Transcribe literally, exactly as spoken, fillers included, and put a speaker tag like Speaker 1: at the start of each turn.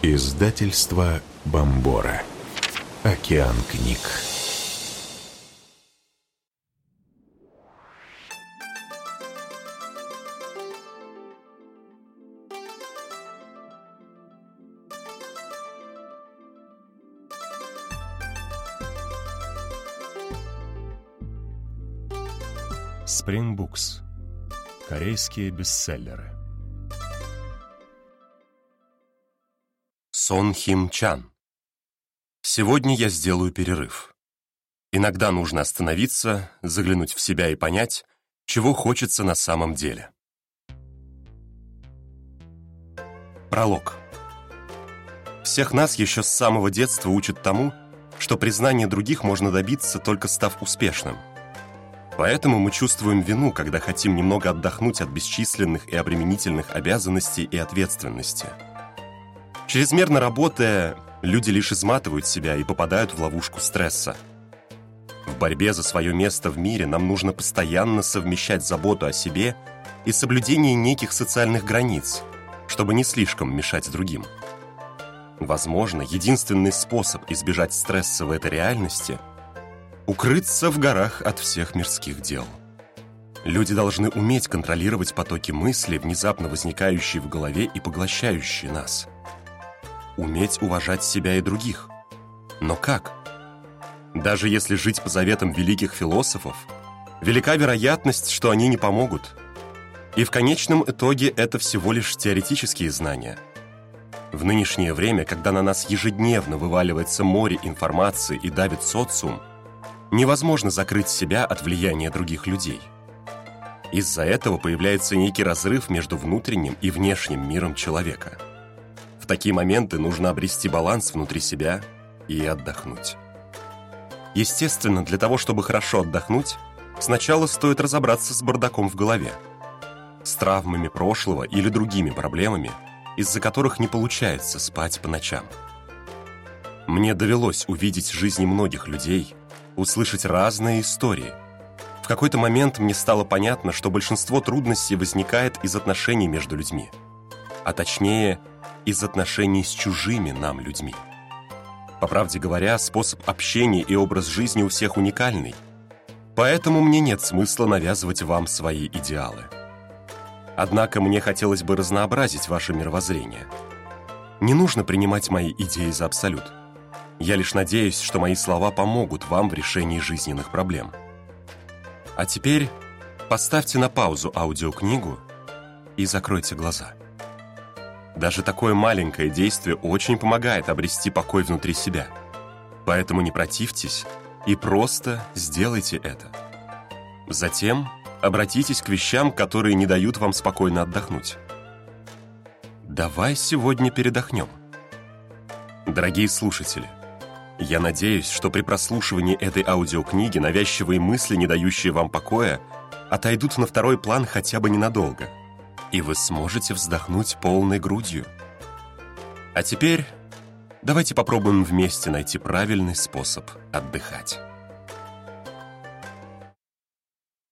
Speaker 1: Издательство Бомбора. Океан книг.
Speaker 2: Spring Books. Корейские бестселлеры.
Speaker 3: Сон Хим Чан. Сегодня я сделаю перерыв. Иногда нужно остановиться, заглянуть в себя и понять, чего хочется на самом деле. Пролог. Всех нас еще с самого детства учат тому, что признание других можно добиться, только став успешным. Поэтому мы чувствуем вину, когда хотим немного отдохнуть от бесчисленных и обременительных обязанностей и ответственности. Чрезмерно работая, люди лишь изматывают себя и попадают в ловушку стресса. В борьбе за свое место в мире нам нужно постоянно совмещать заботу о себе и соблюдение неких социальных границ, чтобы не слишком мешать другим. Возможно, единственный способ избежать стресса в этой реальности – укрыться в горах от всех мирских дел. Люди должны уметь контролировать потоки мыслей, внезапно возникающие в голове и поглощающие нас. Уметь уважать себя и других. Но как? Даже если жить по заветам великих философов, велика вероятность, что они не помогут. И в конечном итоге это всего лишь теоретические знания. В нынешнее время, когда на нас ежедневно вываливается море информации и давит социум, невозможно закрыть себя от влияния других людей. Из-за этого появляется некий разрыв между внутренним и внешним миром человека. В такие моменты нужно обрести баланс внутри себя и отдохнуть. Естественно, для того, чтобы хорошо отдохнуть, сначала стоит разобраться с бардаком в голове, с травмами прошлого или другими проблемами, из-за которых не получается спать по ночам. Мне довелось увидеть жизни многих людей, услышать разные истории. В какой-то момент мне стало понятно, что большинство трудностей возникает из отношений между людьми, а точнее, из отношений с чужими нам людьми. По правде говоря, способ общения и образ жизни у всех уникальный, поэтому мне нет смысла навязывать вам свои идеалы. Однако мне хотелось бы разнообразить ваше мировоззрение. Не нужно принимать мои идеи за абсолют. Я лишь надеюсь, что мои слова помогут вам в решении жизненных проблем. А теперь поставьте на паузу аудиокнигу и закройте глаза. Даже такое маленькое действие очень помогает обрести покой внутри себя. Поэтому не противьтесь и просто сделайте это. Затем обратитесь к вещам, которые не дают вам спокойно отдохнуть. Давай сегодня передохнем. Дорогие слушатели, я надеюсь, что при прослушивании этой аудиокниги навязчивые мысли, не дающие вам покоя, отойдут на второй план хотя бы ненадолго, и вы сможете вздохнуть полной грудью. А теперь давайте попробуем вместе найти правильный способ отдыхать.